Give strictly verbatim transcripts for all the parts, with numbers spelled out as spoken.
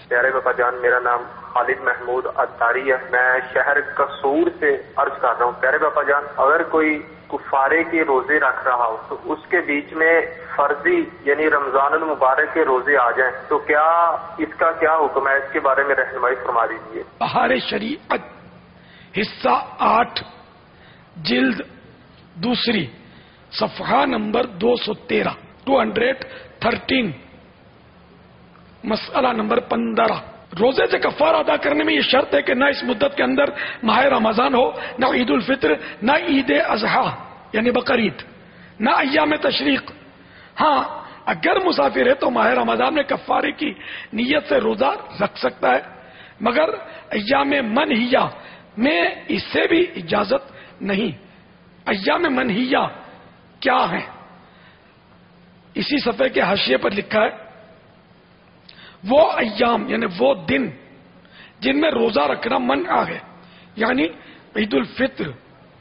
پیارے بابا جان، میرا نام خالد محمود اتاری ہے، میں شہر قصور سے عرض کر رہا ہوں۔ پیارے بابا جان، اگر کوئی کفارے کے روزے رکھ رہا ہو تو اس کے بیچ میں فرضی یعنی رمضان المبارک کے روزے آ جائیں تو کیا اس کا کیا حکم ہے؟ اس کے بارے میں رہنمائی فرما دیجیے۔ بہار شریعت حصہ آٹھ جلد دوسری صفحہ نمبر دو سو تیرہ ٹو ہنڈریڈ تھرٹین مسئلہ نمبر پندرہ۔ روزے سے کفارہ ادا کرنے میں یہ شرط ہے کہ نہ اس مدت کے اندر ماہ رمضان ہو، نہ عید الفطر، نہ عید اضحیٰ یعنی بقرعید، نہ ایام تشریق۔ ہاں اگر مسافر ہے تو ماہ رمضان میں کفارے کی نیت سے روزہ رکھ سکتا ہے، مگر ایام منہیہ میں اس سے بھی اجازت نہیں۔ ایام منہیہ کیا ہیں؟ اسی صفحے کے حاشیے پر لکھا ہے وہ ایام یعنی وہ دن جن میں روزہ رکھنا منع ہے، یعنی عید الفطر،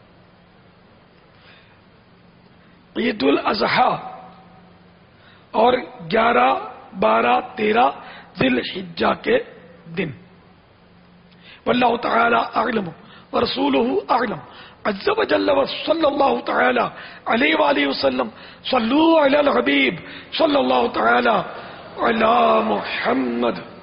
عید الاضحیٰ اور گیارہ بارہ تیرہ ذی الحجہ کے دن۔ واللہ تعالی اعلم ورسولہ اعلم عز وجل وصلی اللہ تعالی علیہ وآلہ وسلم۔ صلو علی الحبیب صلی اللہ تعالی علی محمد۔